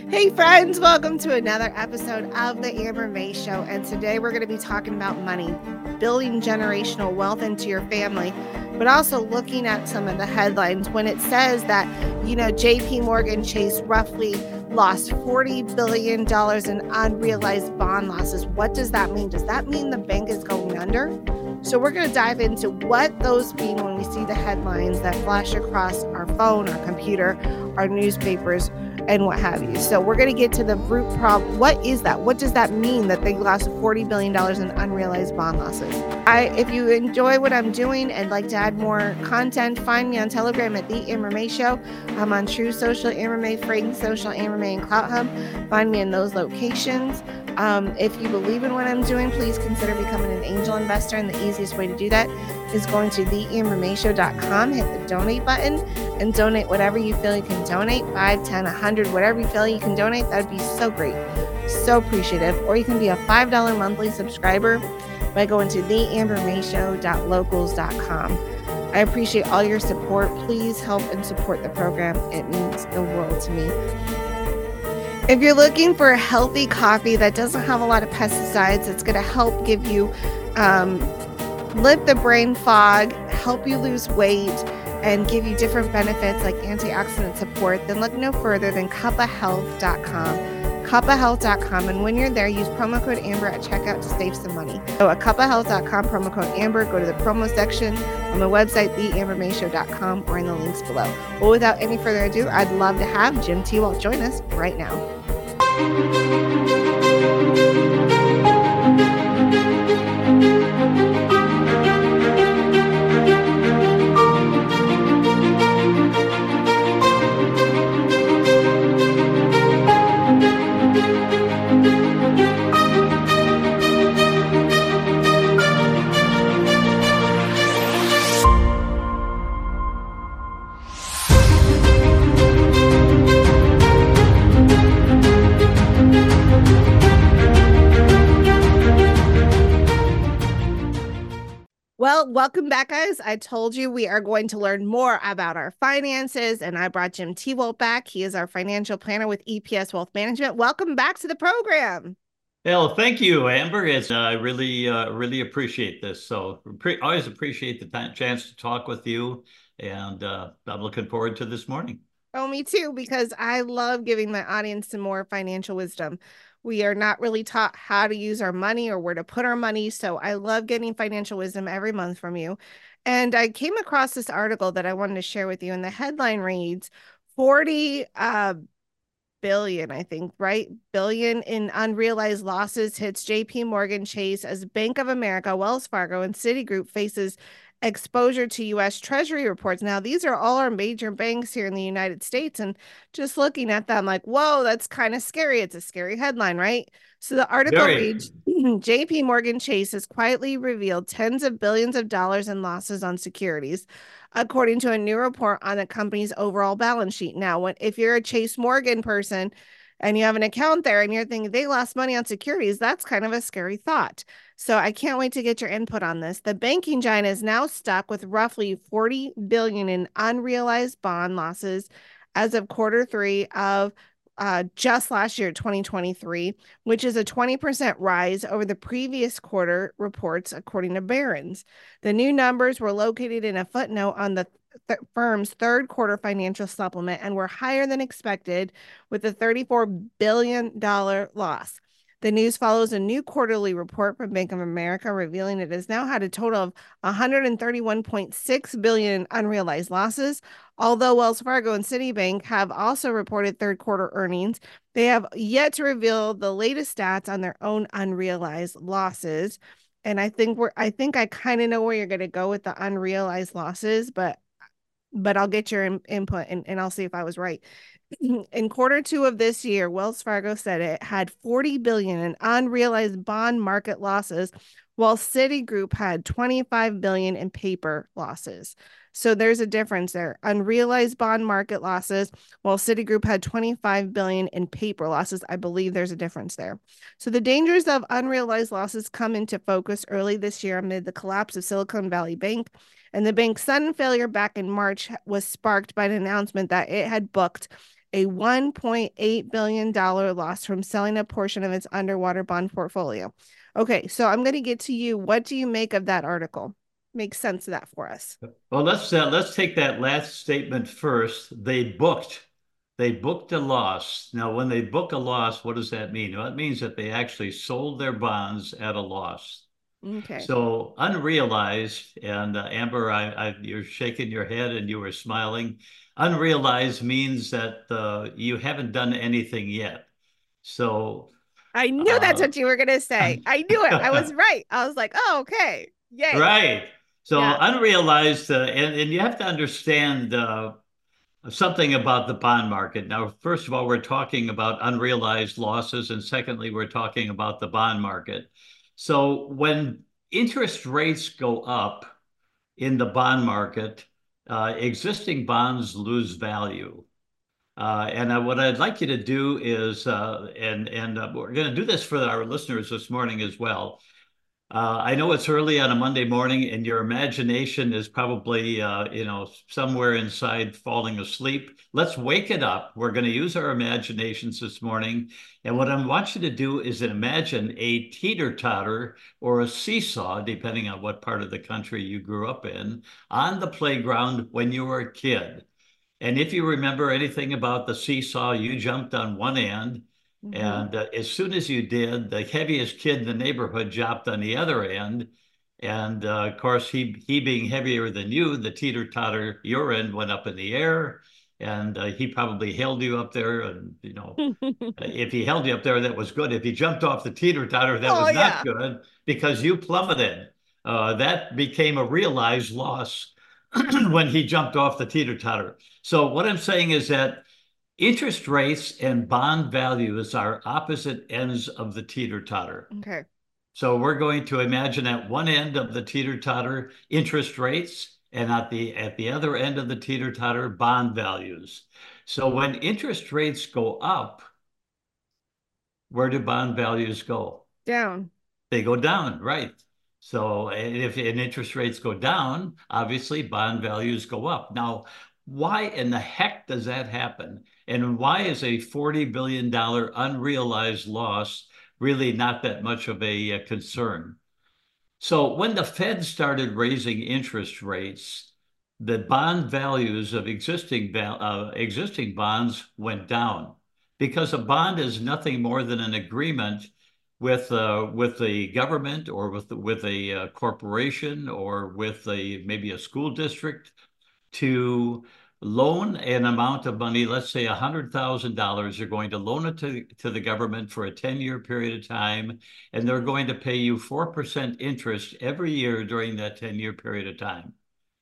Hey friends, welcome to another episode of the Amber May Show. And today we're going to be talking about money, building generational wealth into your family, but also looking at some of the headlines when it says that, JP Morgan Chase roughly lost $40 billion in unrealized bond losses. What does that mean? Does that mean the bank is going under? So we're going to dive into what those mean when we see the headlines that flash across our phone, our computer, our newspapers, and what have you. So we're going to get to the root problem. What is that? What does that mean that they lost $40 billion in unrealized bond losses? If you enjoy what I'm doing and like to add more content, find me on Telegram at The Amber May Show. I'm on True Social, Amber May, Frank Social, Amber May, and Clout Hub. Find me in those locations. If you believe in what I'm doing, please consider becoming an angel investor. And the easiest way to do that is going to theambermayshow.com, hit the donate button, and donate whatever you feel you can donate, 5, 10, 100, whatever you feel you can donate. That'd be so great. So appreciative. Or you can be a $5 monthly subscriber by going to theambermayshow.locals.com. I appreciate all your support. Please help and support the program. It means the world to me. If you're looking for a healthy coffee that doesn't have a lot of pesticides, it's going to help give you, lift the brain fog, help you lose weight, and give you different benefits like antioxidant support, then look no further than cuppahealth.com. Cuppahealth.com, and when you're there, use promo code Amber at checkout to save some money. So at cuppahealth.com, promo code Amber, go to the promo section on the website, theambermayshow.com, or in the links below. Well, without any further ado, I'd love to have Jim Tewalt join us right now. Well, welcome back, guys. I told you we are going to learn more about our finances, and I brought Jim Tewalt back. He is our financial planner with EPS Wealth Management. Welcome back to the program. Well, thank you, Amber. I really appreciate this. So always appreciate the chance to talk with you, and I'm looking forward to this morning. Oh, me too, because I love giving my audience some more financial wisdom. We are not really taught how to use our money or where to put our money. So I love getting financial wisdom every month from you. And I came across this article that I wanted to share with you. And the headline reads 40 billion, I think, right? Billion in unrealized losses hits JP Morgan Chase as Bank of America, Wells Fargo, and Citigroup faces exposure to U.S. Treasury reports. Now, these are all our major banks here in the United States. And just looking at them like, whoa, that's kind of scary. It's a scary headline, right? So the article reads, JP Morgan Chase has quietly revealed tens of billions of dollars in losses on securities, according to a new report on the company's overall balance sheet. Now, if you're a Chase Morgan person and you have an account there and you're thinking they lost money on securities, that's kind of a scary thought. So I can't wait to get your input on this. The banking giant is now stuck with roughly $40 billion in unrealized bond losses as of quarter three of just last year, 2023, which is a 20% rise over the previous quarter reports, according to Barron's. The new numbers were located in a footnote on the firm's third quarter financial supplement and were higher than expected, with a $34 billion loss. The news follows a new quarterly report from Bank of America revealing it has now had a total of $131.6 billion in unrealized losses. Although Wells Fargo and Citibank have also reported third quarter earnings, they have yet to reveal the latest stats on their own unrealized losses. And I think I kind of know where you're going to go with the unrealized losses, but I'll get your input and I'll see if I was right. In quarter two of this year, Wells Fargo said it had $40 billion in unrealized bond market losses, while Citigroup had $25 billion in paper losses. So there's a difference there. Unrealized bond market losses, while Citigroup had $25 billion in paper losses. I believe there's a difference there. So the dangers of unrealized losses come into focus early this year amid the collapse of Silicon Valley Bank. And the bank's sudden failure back in March was sparked by an announcement that it had booked a $1.8 billion loss from selling a portion of its underwater bond portfolio. Okay, so I'm going to get to you. What do you make of that article? Make sense of that for us. Well, let's take that last statement first. They booked a loss. Now, when they book a loss, what does that mean? Well, it means that they actually sold their bonds at a loss. Okay. So unrealized, and Amber, you're shaking your head and you were smiling. Unrealized means that you haven't done anything yet. So, I knew that's uh, what you were going to say. I knew it. I was right. I was like, oh, okay. Yay. right. So Yeah. unrealized, and you have to understand something about the bond market. Now, first of all, we're talking about unrealized losses, and secondly, we're talking about the bond market. So when interest rates go up in the bond market, existing bonds lose value. And what I'd like you to do is, and we're going to do this for our listeners this morning as well. I know it's early on a Monday morning, and your imagination is probably, somewhere inside falling asleep. Let's wake it up. We're going to use our imaginations this morning. And what I want you to do is imagine a teeter-totter or a seesaw, depending on what part of the country you grew up in, on the playground when you were a kid. And if you remember anything about the seesaw, you jumped on one end. Mm-hmm. And as soon as you did, the heaviest kid in the neighborhood jumped on the other end. And of course, he being heavier than you, the teeter-totter, your end went up in the air. And he probably held you up there. And, if he held you up there, that was good. If he jumped off the teeter-totter, that Oh, was not yeah. good because you plummeted. That became a realized loss when he jumped off the teeter-totter. So what I'm saying is that interest rates and bond values are opposite ends of the teeter-totter. Okay. So we're going to imagine at one end of the teeter-totter interest rates, and at the other end of the teeter-totter bond values. So when interest rates go up, where do bond values go? Down. They go down, right? So if interest rates go down, obviously bond values go up. Now, why in the heck does that happen? And why is a $40 billion unrealized loss really not that much of a concern? So when the Fed started raising interest rates, the bond values of existing bonds went down because a bond is nothing more than an agreement with the government or with a corporation or with maybe a school district to loan an amount of money, let's say $100,000. You're going to loan it to the government for a 10-year period of time, and they're going to pay you 4% interest every year during that 10-year period of time.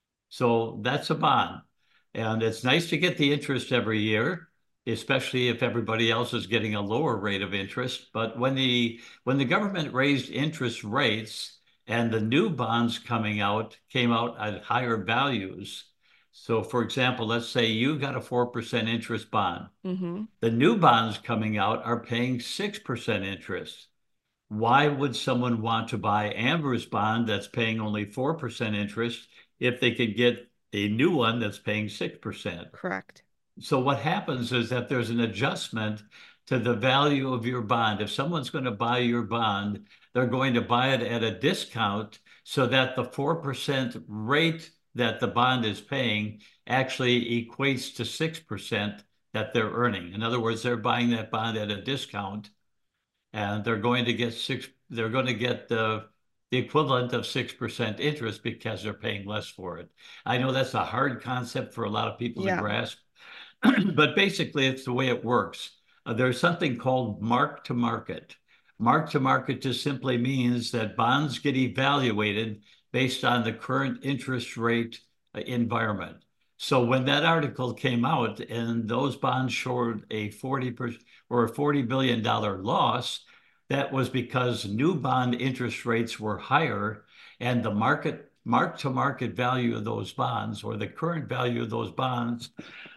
So that's a bond. And it's nice to get the interest every year, especially if everybody else is getting a lower rate of interest. But when the government raised interest rates and the new bonds came out at higher values. So for example, let's say you got a 4% interest bond. Mm-hmm. The new bonds coming out are paying 6% interest. Why would someone want to buy Amber's bond that's paying only 4% interest if they could get a new one that's paying 6%? Correct. So what happens is that there's an adjustment to the value of your bond. If someone's going to buy your bond, they're going to buy it at a discount so that the 4% rate that the bond is paying actually equates to 6% that they're earning. In other words, they're buying that bond at a discount and they're going to get the equivalent of 6% interest because they're paying less for it. I know that's a hard concept for a lot of people to Yeah. grasp, but basically it's the way it works. There's something called mark to market. Mark to market just simply means that bonds get evaluated based on the current interest rate environment. So when that article came out and those bonds showed a 40% or a $40 billion loss, that was because new bond interest rates were higher and the mark to market value of those bonds or the current value of those bonds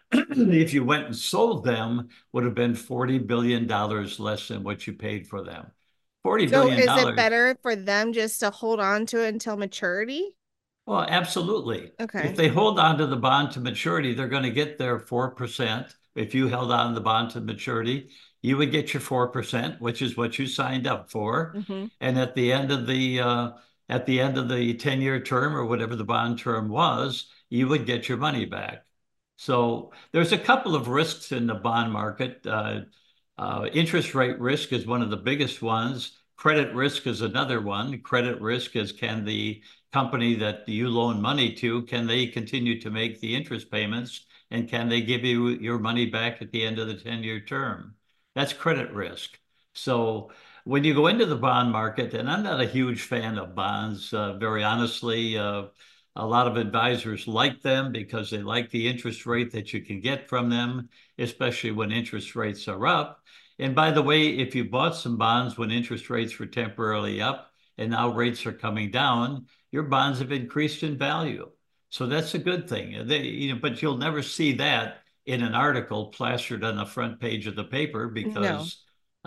if you went and sold them, would have been $40 billion less than what you paid for them. $40 So billion. is it better for them just to hold on to it until maturity? Well, absolutely. If Okay. they hold on to the bond to maturity, they're going to get their 4%. if you held on to the bond to maturity, you would get your 4%, which is what you signed up for. Mm-hmm. And at the end of the 10-year term or whatever the bond term was, you would get your money back. So there's a couple of risks in the bond market. Interest rate risk is one of the biggest ones. Credit risk is another one. Credit risk is, can the company that you loan money to, can they continue to make the interest payments, and can they give you your money back at the end of the 10-year term? That's credit risk. So when you go into the bond market, and I'm not a huge fan of bonds, very honestly, a lot of advisors like them because they like the interest rate that you can get from them, especially when interest rates are up. And by the way, if you bought some bonds when interest rates were temporarily up and now rates are coming down, your bonds have increased in value. So that's a good thing. But you'll never see that in an article plastered on the front page of the paper because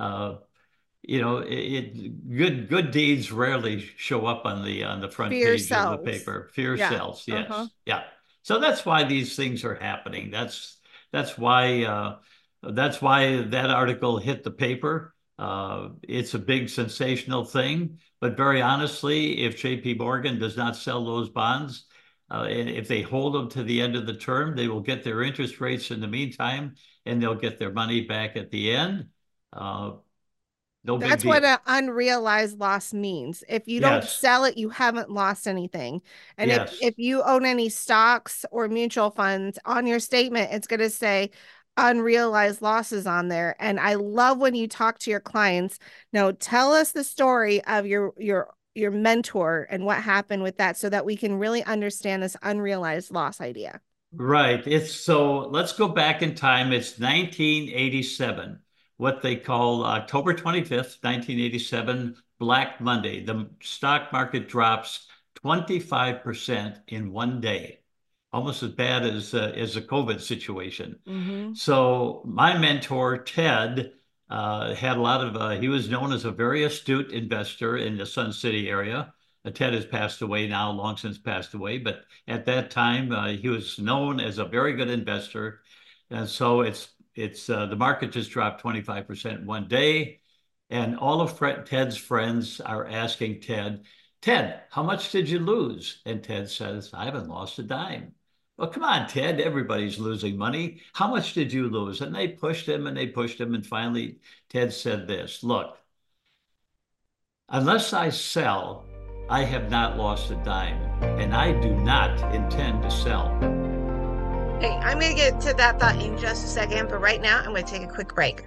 good deeds rarely show up on the front Fear page of the sells. paper. Fear Yeah. sells, yes. Yeah. So that's why these things are happening. That's why that article hit the paper. It's a big sensational thing, but very honestly, if JP Morgan does not sell those bonds, and if they hold them to the end of the term, they will get their interest rates in the meantime, and they'll get their money back at the end. No big That's deal. what an unrealized loss means. If you don't Yes. sell it, you haven't lost anything. And Yes. if you own any stocks or mutual funds on your statement, it's going to say unrealized losses on there. And I love when you talk to your clients. Now, tell us the story of your mentor and what happened with that so that we can really understand this unrealized loss idea. Right. So let's go back in time. It's 1987, what they call October 25th, 1987, Black Monday. The stock market drops 25% in one day, almost as bad as a COVID situation. Mm-hmm. So my mentor, Ted, had a lot of, he was known as a very astute investor in the Sun City area. Ted has passed away now, long since passed away, but at that time, he was known as a very good investor. And so the market just dropped 25% one day. And all of Ted's friends are asking Ted, how much did you lose? And Ted says, I haven't lost a dime. Well, come on, Ted, everybody's losing money. How much did you lose? And they pushed him and they pushed him. And finally, Ted said this, look, unless I sell, I have not lost a dime, and I do not intend to sell. Hey, I'm going to get to that thought in just a second, but right now I'm going to take a quick break.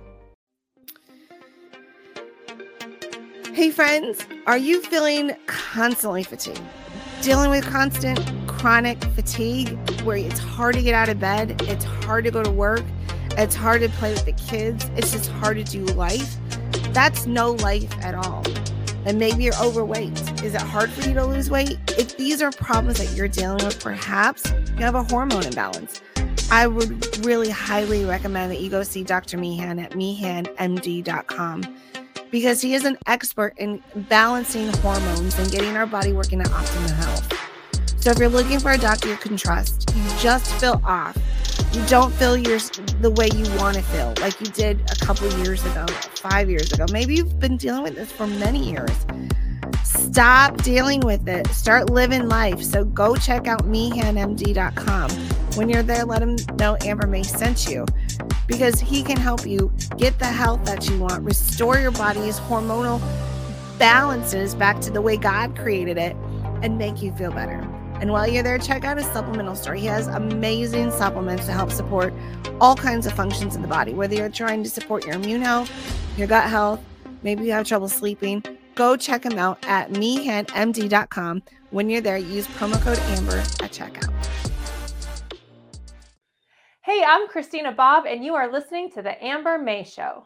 Hey friends, are you feeling constantly fatigued? Dealing with constant chronic fatigue where it's hard to get out of bed, it's hard to go to work, it's hard to play with the kids, it's just hard to do life? That's no life at all. And maybe you're overweight. Is it hard for you to lose weight? If these are problems that you're dealing with, perhaps you have a hormone imbalance. I would really highly recommend that you go see Dr. Meehan at meehanmd.com because he is an expert in balancing hormones and getting our body working at optimum health. So if you're looking for a doctor you can trust, you just feel off, you don't feel the way you want to feel, like you did a couple years ago, 5 years ago. Maybe you've been dealing with this for many years. Stop dealing with it. Start living life. So go check out meehanmd.com. When you're there, let him know Amber May sent you because he can help you get the health that you want, restore your body's hormonal balances back to the way God created it, and make you feel better. And while you're there, check out his supplemental store. He has amazing supplements to help support all kinds of functions in the body, whether you're trying to support your immune health, your gut health, maybe you have trouble sleeping. Go check him out at meehanmd.com. When you're there, use promo code AMBER at checkout. Hey, I'm Christina Bobb, and you are listening to The Amber May Show.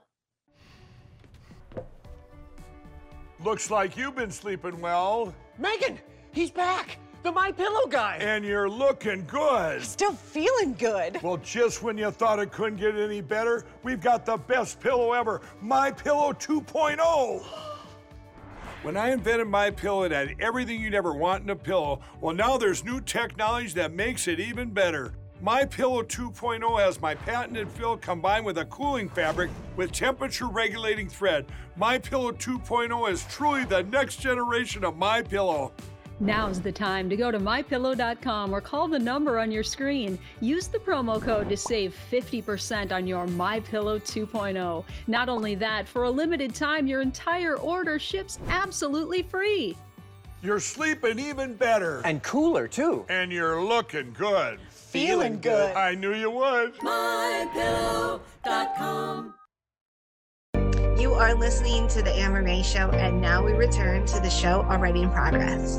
Looks like you've been sleeping well. Megan, he's back. The MyPillow guy. And you're looking good. Still feeling good. Well, just when you thought it couldn't get any better, we've got the best pillow ever, MyPillow 2.0. When I invented MyPillow, it had everything you'd ever want in a pillow. Well, now there's new technology that makes it even better. My Pillow 2.0 has my patented fill combined with a cooling fabric with temperature regulating thread. My Pillow 2.0 is truly the next generation of My Pillow. Now's the time to go to mypillow.com or call the number on your screen. Use the promo code to save 50% on your MyPillow 2.0. Not only that, for a limited time, your entire order ships absolutely free. You're sleeping even better. And cooler, too. And you're looking good. Feeling good. I knew you would. mypillow.com. You are listening to the Amber May Show, and now we return to the show already in progress.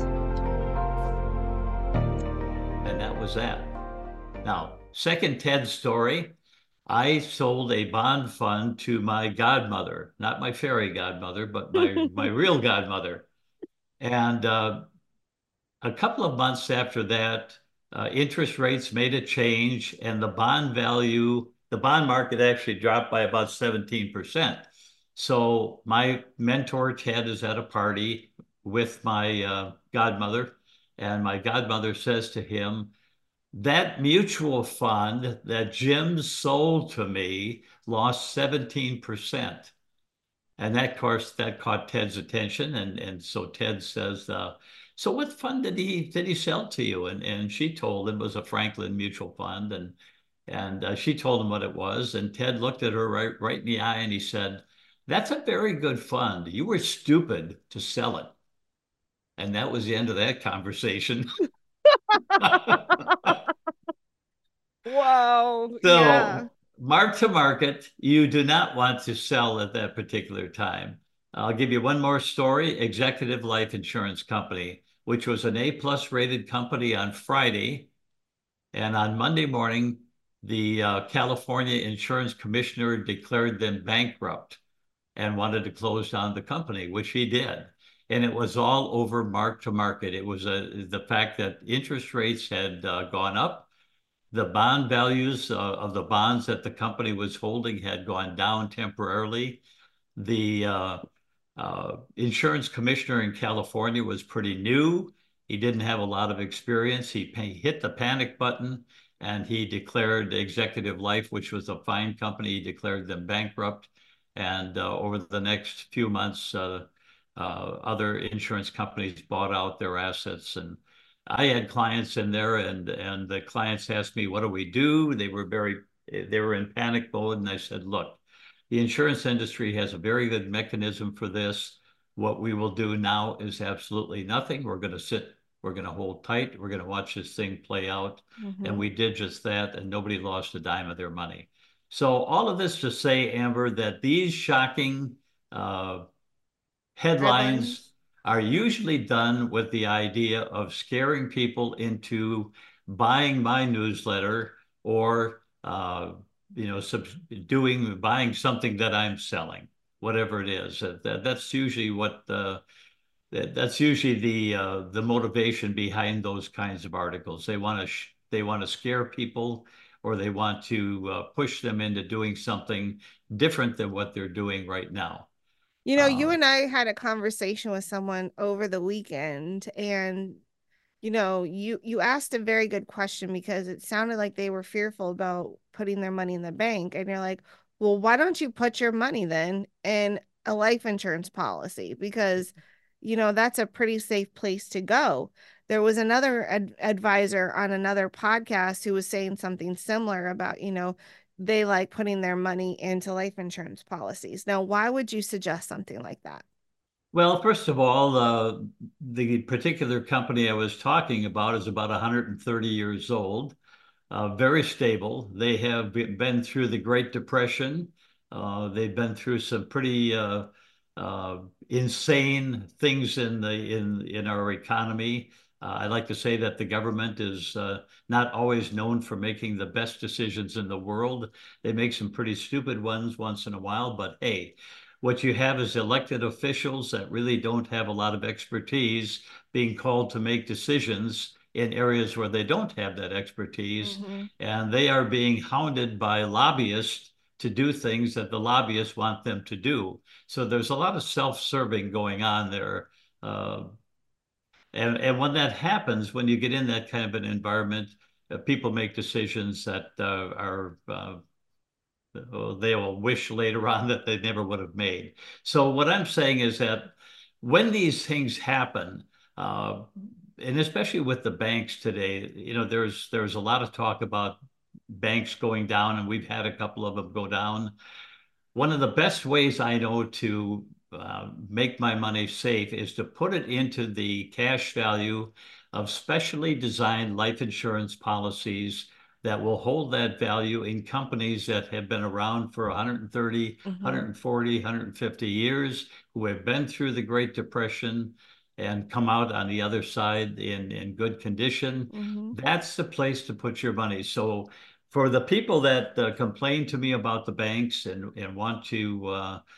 And that was that. Now, second Ted story, I sold a bond fund to my godmother, not my fairy godmother, but my real godmother. And a couple of months after that, interest rates made a change, and the bond market actually dropped by about 17%. So my mentor, Ted, is at a party with my godmother, and my godmother says to him, that mutual fund that Jim sold to me lost 17%. And that, of course, that caught Ted's attention. And so Ted says, so what fund did he sell to you? And she told him it was a Franklin mutual fund. And she told him what it was. And Ted looked at her right in the eye and he said, that's a very good fund. You were stupid to sell it. And that was the end of that conversation. Wow. So Yeah. mark to market, you do not want to sell at that particular time. I'll give you one more story. Executive Life Insurance Company, which was an A+ rated company on Friday. And on Monday morning, the California Insurance Commissioner declared them bankrupt and wanted to close down the company, which he did. And it was all over mark to market. It was the fact that interest rates had gone up. The bond values of the bonds that the company was holding had gone down temporarily. The insurance commissioner in California was pretty new. He didn't have a lot of experience. He hit the panic button and he declared Executive Life, which was a fine company, he declared them bankrupt. And over the next few months, other insurance companies bought out their assets. And I had clients in there, and the clients asked me, what do we do? They were in panic mode. And I said, look, the insurance industry has a very good mechanism for this. What we will do now is absolutely nothing. We're going to sit, we're going to hold tight. We're going to watch this thing play out. Mm-hmm. And we did just that, and nobody lost a dime of their money. So all of this to say, Amber, that these shocking headlines are usually done with the idea of scaring people into buying my newsletter or buying something that I'm selling, whatever it is. That's usually that's usually the motivation behind those kinds of articles. They want to scare people, or they want to push them into doing something different than what they're doing right now. You know, you and I had a conversation with someone over the weekend, and you asked a very good question, because it sounded like they were fearful about putting their money in the bank. And you're like, well, why don't you put your money then in a life insurance policy? Because, that's a pretty safe place to go. There was another advisor on another podcast who was saying something similar about, they like putting their money into life insurance policies. Now, why would you suggest something like that? Well, first of all, the particular company I was talking about is about 130 years old, very stable. They have been through the Great Depression. They've been through some pretty insane things in our economy. I like to say that the government is not always known for making the best decisions in the world. They make some pretty stupid ones once in a while, but hey, what you have is elected officials that really don't have a lot of expertise being called to make decisions in areas where they don't have that expertise. Mm-hmm. And they are being hounded by lobbyists to do things that the lobbyists want them to do. So there's a lot of self-serving going on there. And when that happens, when you get in that kind of an environment, people make decisions that they will wish later on that they never would have made. So what I'm saying is that when these things happen, and especially with the banks today, there's a lot of talk about banks going down, and we've had a couple of them go down. One of the best ways I know to make my money safe is to put it into the cash value of specially designed life insurance policies that will hold that value in companies that have been around for 130, 140, 150 years, who have been through the Great Depression and come out on the other side in good condition. That's the place to put your money. So for the people that complain to me about the banks and want to,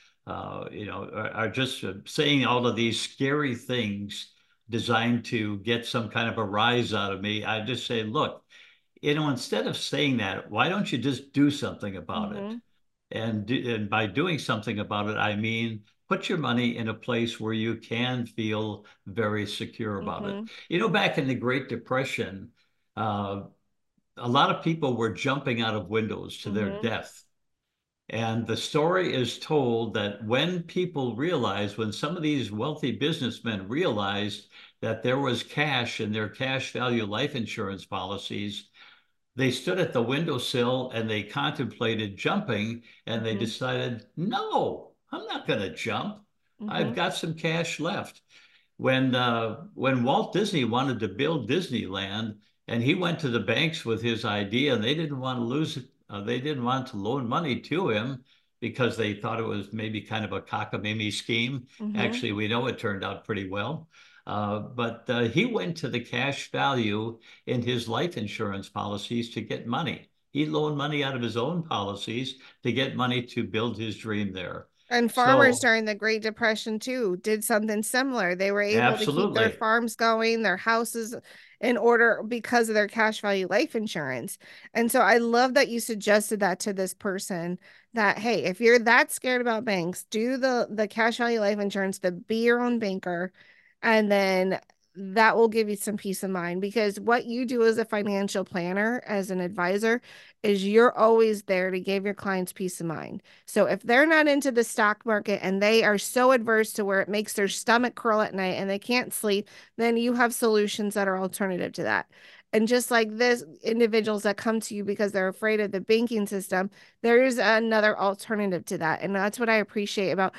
are just saying all of these scary things designed to get some kind of a rise out of me, I just say, look, instead of saying that, why don't you just do something about it? And by doing something about it, I mean, put your money in a place where you can feel very secure about it. Back in the Great Depression, a lot of people were jumping out of windows to their death. And the story is told that when some of these wealthy businessmen realized that there was cash in their cash value life insurance policies, they stood at the windowsill and they contemplated jumping, and they decided, no, I'm not going to jump. I've got some cash left. When Walt Disney wanted to build Disneyland, and he went to the banks with his idea, and they didn't want to loan money to him because they thought it was maybe kind of a cockamamie scheme. Actually, we know it turned out pretty well. But he went to the cash value in his life insurance policies to get money. He loaned money out of his own policies to get money to build his dream there. And farmers during the Great Depression too did something similar. They were able to keep their farms going, their houses in order because of their cash value life insurance. And so I love that you suggested that to this person, that, hey, if you're that scared about banks, do the cash value life insurance, be your own banker. And then that will give you some peace of mind, because what you do as a financial planner, as an advisor, is you're always there to give your clients peace of mind. So if they're not into the stock market and they are so adverse to where it makes their stomach curl at night and they can't sleep, then you have solutions that are alternative to that. And just like this, individuals that come to you because they're afraid of the banking system, there is another alternative to that. And that's what I appreciate about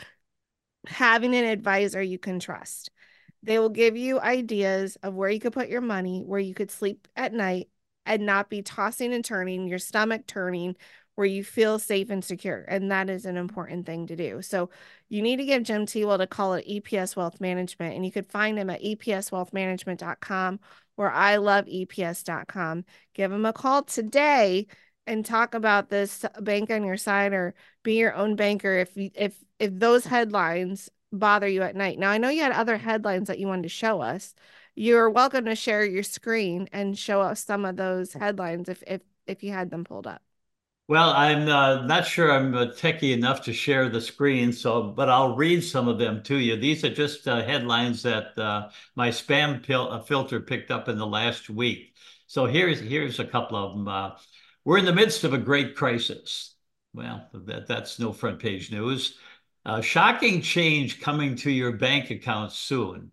having an advisor you can trust. They will give you ideas of where you could put your money, where you could sleep at night and not be tossing and turning, your stomach turning, where you feel safe and secure. And that is an important thing to do. So you need to give Jim Tewell a call at EPS Wealth Management, and you could find him at epswealthmanagement.com or iloveeps.com. Give him a call today and talk about this bank on your side, or be your own banker if those headlines bother you at night. Now, I know you had other headlines that you wanted to show us. You're welcome to share your screen and show us some of those headlines if you had them pulled up. Well, I'm not sure I'm techie enough to share the screen, but I'll read some of them to you. These are just headlines that my spam filter picked up in the last week. So here's a couple of them. We're in the midst of a great crisis. Well, that's no front page news. Shocking change coming to your bank account soon.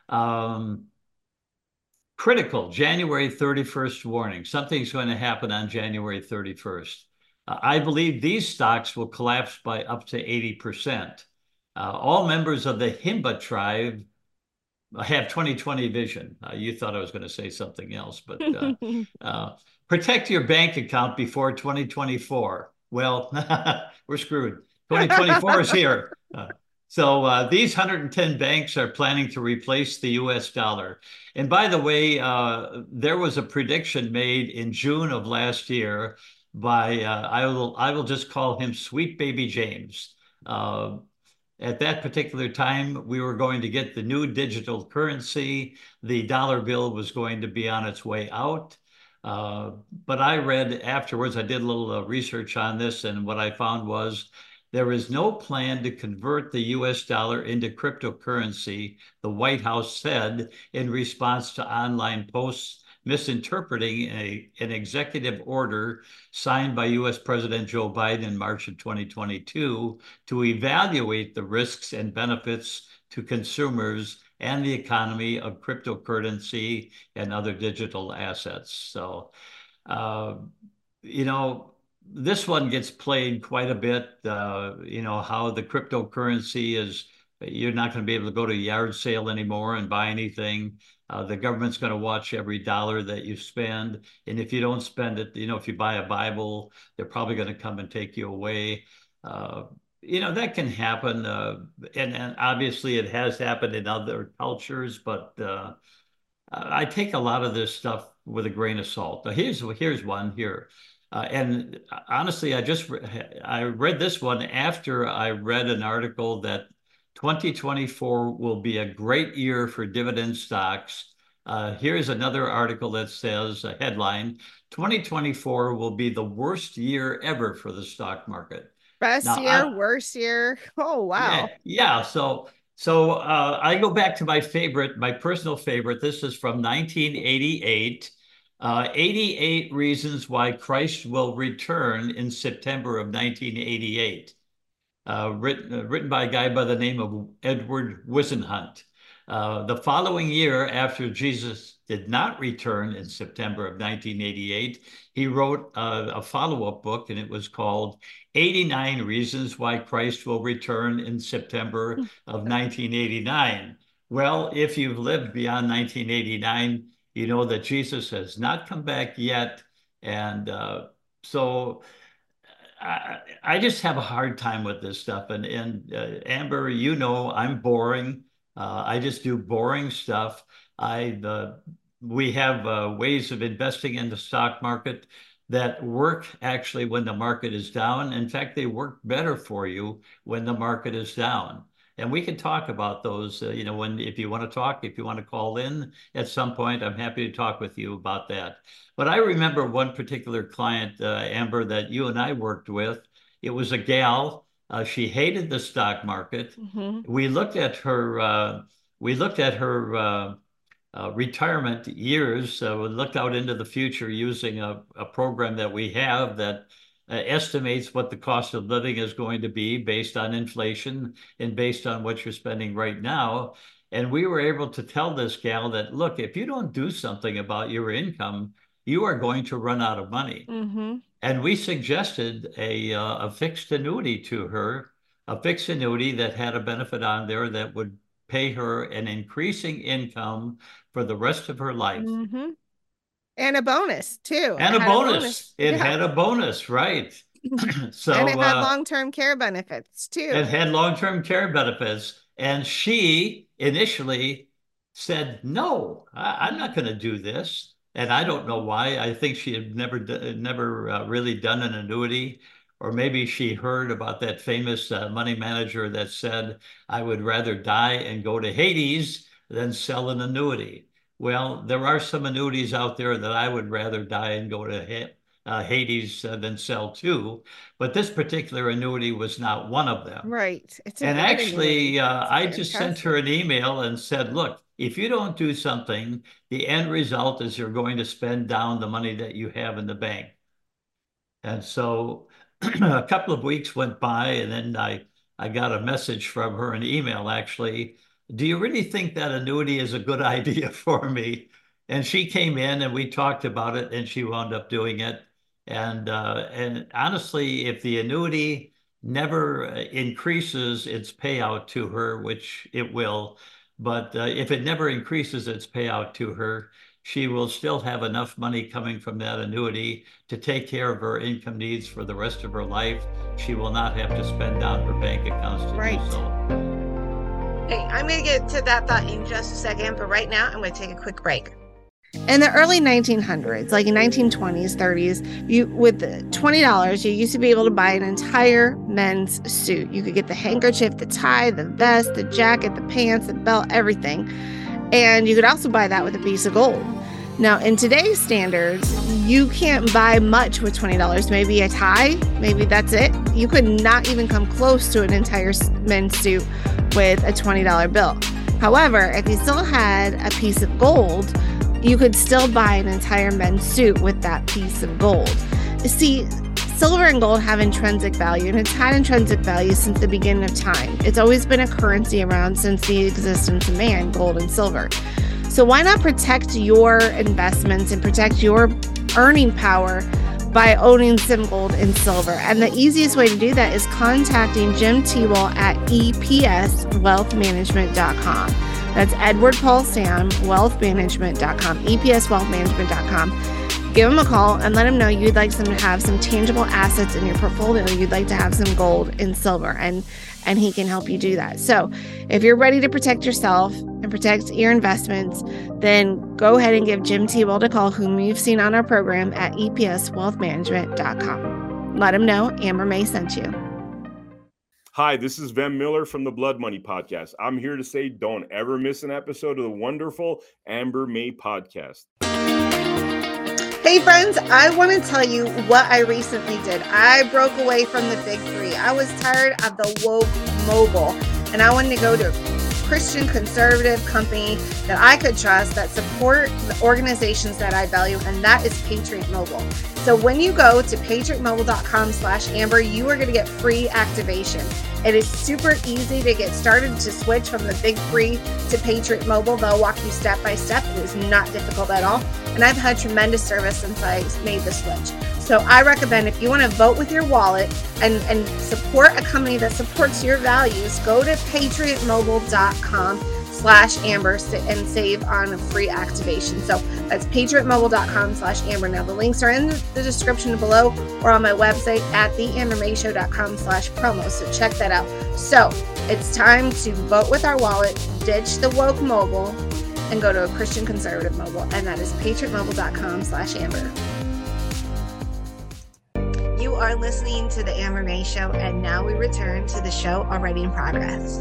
Critical, January 31st warning. Something's going to happen on January 31st. I believe these stocks will collapse by up to 80%. All members of the Himba tribe have 20/20 vision. You thought I was going to say something else, but protect your bank account before 2024. Well, we're screwed. 2024 is here. So these 110 banks are planning to replace the US dollar. And by the way, there was a prediction made in June of last year by, I will just call him Sweet Baby James. At that particular time, we were going to get the new digital currency. The dollar bill was going to be on its way out. But I read afterwards, I did a little research on this, and what I found was there is no plan to convert the US dollar into cryptocurrency, the White House said in response to online posts misinterpreting an executive order signed by U.S. President Joe Biden in March of 2022 to evaluate the risks and benefits to consumers and the economy of cryptocurrency and other digital assets. So, this one gets played quite a bit, how the cryptocurrency is, you're not going to be able to go to a yard sale anymore and buy anything. The government's going to watch every dollar that you spend. And if you don't spend it, if you buy a Bible, they're probably going to come and take you away. That can happen. And obviously it has happened in other cultures, but I take a lot of this stuff with a grain of salt. Here's one here. And honestly, I read this one after I read an article that 2024 will be a great year for dividend stocks. Here's another article that says, a headline, 2024 will be the worst year ever for the stock market. Best year, worst year. Oh, wow. Yeah. So I go back to my personal favorite. This is from 1988. 88 Reasons Why Christ Will Return in September of 1988. Written by a guy by the name of Edward Whisenhunt. The following year, after Jesus did not return in September of 1988, he wrote a follow-up book, and it was called 89 Reasons Why Christ Will Return in September of 1989. Well, if you've lived beyond 1989, you know that Jesus has not come back yet. And so I just have a hard time with this stuff. And Amber, I'm boring. I just do boring stuff. We have ways of investing in the stock market that work actually when the market is down. In fact, they work better for you when the market is down. And we can talk about those, if you want to call in at some point, I'm happy to talk with you about that. But I remember one particular client, Amber, that you and I worked with. It was a gal. She hated the stock market. Mm-hmm. We looked at her retirement years. We looked out into the future using a program that we have that estimates what the cost of living is going to be based on inflation and based on what you're spending right now. And we were able to tell this gal that, look, if you don't do something about your income, you are going to run out of money. Mm-hmm. And we suggested a fixed annuity to her, a fixed annuity that had a benefit on there that would pay her an increasing income for the rest of her life. Mm-hmm. And a bonus too. And a bonus. It had a bonus, right? So and it had long-term care benefits too. It had long-term care benefits. And she initially said, no, I'm not going to do this. And I don't know why. I think she had never really done an annuity. Or maybe she heard about that famous money manager that said, I would rather die and go to Hades than sell an annuity. Well, there are some annuities out there that I would rather die and go to Hades than sell too. But this particular annuity was not one of them. Right. And actually, I just sent her an email and said, look, if you don't do something, the end result is you're going to spend down the money that you have in the bank. And so a couple of weeks went by, and then I got a message from her, an email actually. Do you really think that annuity is a good idea for me? And she came in and we talked about it, and she wound up doing it. And honestly, if the annuity never increases its payout to her, which it will, but if it never increases its payout to her, she will still have enough money coming from that annuity to take care of her income needs for the rest of her life. She will not have to spend down her bank accounts to do so. Hey, I'm going to get to that thought in just a second, but right now I'm going to take a quick break. In the early 1900s, like in 1920s, 30s, with $20, you used to be able to buy an entire men's suit. You could get the handkerchief, the tie, the vest, the jacket, the pants, the belt, everything. And you could also buy that with a piece of gold. Now, in today's standards, you can't buy much with $20. Maybe a tie, maybe that's it. You could not even come close to an entire men's suit with a $20 bill. However, if you still had a piece of gold, you could still buy an entire men's suit with that piece of gold. See, silver and gold have intrinsic value, and it's had intrinsic value since the beginning of time. It's always been a currency around since the existence of man, gold and silver. So why not protect your investments and protect your earning power by owning some gold and silver? And the easiest way to do that is contacting Jim Tewell at EPSwealthmanagement.com. That's Edward Paul Sam, wealthmanagement.com, EPSwealthmanagement.com. Give him a call and let him know you'd like to have some tangible assets in your portfolio. You'd like to have some gold and silver, and he can help you do that. So if you're ready to protect yourself and protect your investments, then go ahead and give Jim Tewell a call, whom you've seen on our program at EPSwealthmanagement.com. Let him know Amber May sent you. Hi, this is Ven Miller from the Blood Money Podcast. I'm here to say don't ever miss an episode of the wonderful Amber May Podcast. Hey friends, I want to tell you what I recently did. I broke away from the big three. I was tired of the woke mogul, and I wanted to go to a Christian conservative company that I could trust, that support the organizations that I value, and that is Patriot Mobile. So when you go to patriotmobile.com/Amber, you are going to get free activation. It is super easy to get started to switch from the big three to Patriot Mobile. They'll walk you step by step. It is not difficult at all. And I've had tremendous service since I made the switch. So I recommend, if you want to vote with your wallet and support a company that supports your values, go to patriotmobile.com/Amber and save on a free activation. So that's patriotmobile.com/Amber. Now the links are in the description below or on my website at theambermayshow.com/promo. So check that out. So it's time to vote with our wallet, ditch the woke mobile, and go to a Christian conservative mobile. And that is patriotmobile.com/Amber. You are listening to the Amber May Show, and now we return to the show already in progress.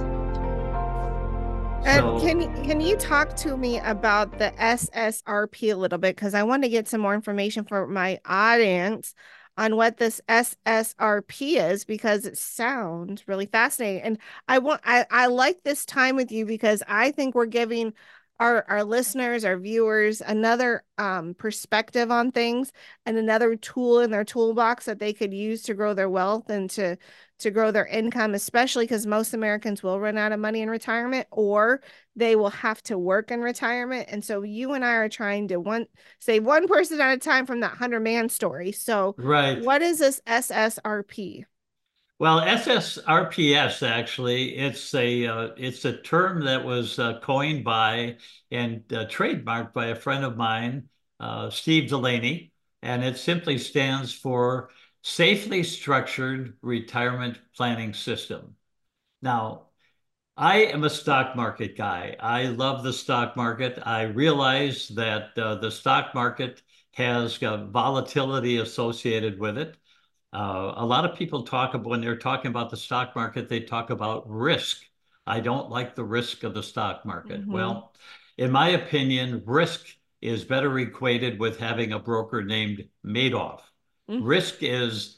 And can you talk to me about the SSRP a little bit? Because I want to get some more information for my audience on what this SSRP is, because it sounds really fascinating. And I like this time with you because I think we're giving our listeners, our viewers, another perspective on things and another tool in their toolbox that they could use to grow their wealth and to grow their income, especially because most Americans will run out of money in retirement, or they will have to work in retirement. And so you and I are trying to save one person at a time from that 100-man story. So right. What is this SSRP? Well, SSRPS, actually, it's a term that was coined by and trademarked by a friend of mine, Steve Delaney, and it simply stands for Safely Structured Retirement Planning System. Now, I am a stock market guy. I love the stock market. I realize that the stock market has volatility associated with it. A lot of people when they're talking about the stock market, they talk about risk. I don't like the risk of the stock market. Mm-hmm. Well, in my opinion, risk is better equated with having a broker named Madoff. Mm-hmm. Risk is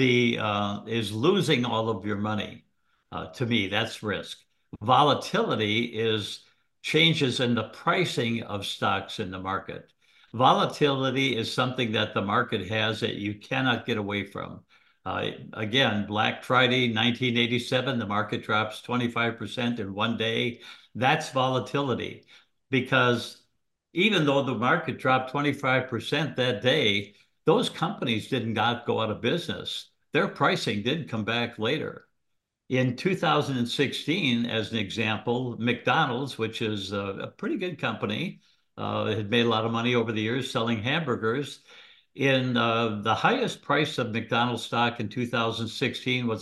losing all of your money. To me, that's risk. Volatility is changes in the pricing of stocks in the market. Volatility is something that the market has that you cannot get away from. Again, Black Friday, 1987, the market drops 25% in one day. That's volatility, because even though the market dropped 25% that day, those companies did not go out of business. Their pricing did come back later. In 2016, as an example, McDonald's, which is a pretty good company, had made a lot of money over the years selling hamburgers. In the highest price of McDonald's stock in 2016 was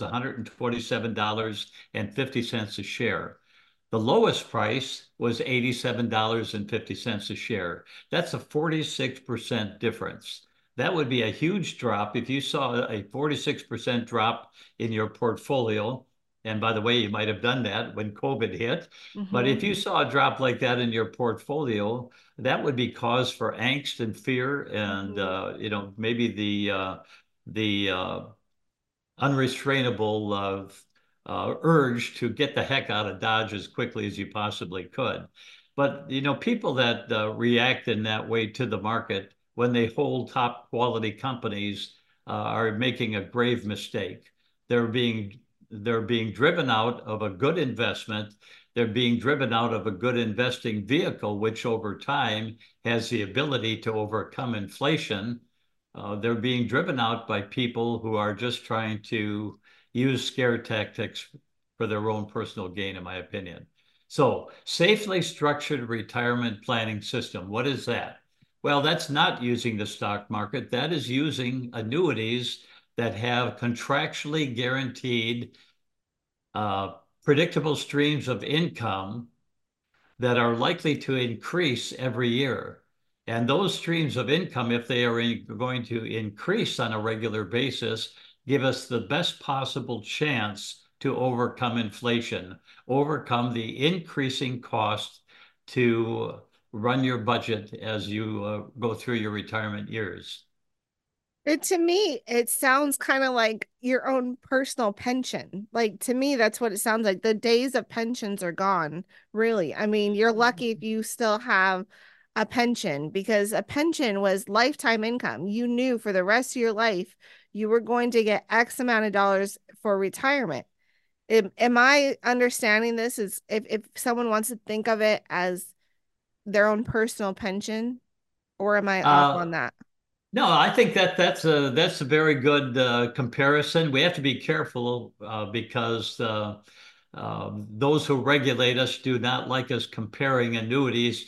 $127.50 a share. The lowest price was $87.50 a share. That's a 46% difference. That would be a huge drop if you saw a 46% drop in your portfolio. And by the way, you might have done that when COVID hit. Mm-hmm. But if you saw a drop like that in your portfolio, that would be cause for angst and fear, and maybe the unrestrainable urge to get the heck out of Dodge as quickly as you possibly could. But, people that react in that way to the market when they hold top quality companies are making a grave mistake. They're being driven out of a good investment. They're being driven out of a good investing vehicle, which over time has the ability to overcome inflation. They're being driven out by people who are just trying to use scare tactics for their own personal gain, in my opinion. So, safely structured retirement planning system, what is that? Well, that's not using the stock market. That is using annuities that have contractually guaranteed predictable streams of income that are likely to increase every year. And those streams of income, if they are going to increase on a regular basis, give us the best possible chance to overcome inflation, overcome the increasing cost to run your budget as you go through your retirement years. To me, it sounds kind of like your own personal pension. Like, to me, that's what it sounds like. The days of pensions are gone, really. I mean, you're lucky if you still have a pension, because a pension was lifetime income. You knew for the rest of your life you were going to get X amount of dollars for retirement. Am I understanding this is if someone wants to think of it as their own personal pension, or am I off on that? No, I think that's a very good comparison. We have to be careful because those who regulate us do not like us comparing annuities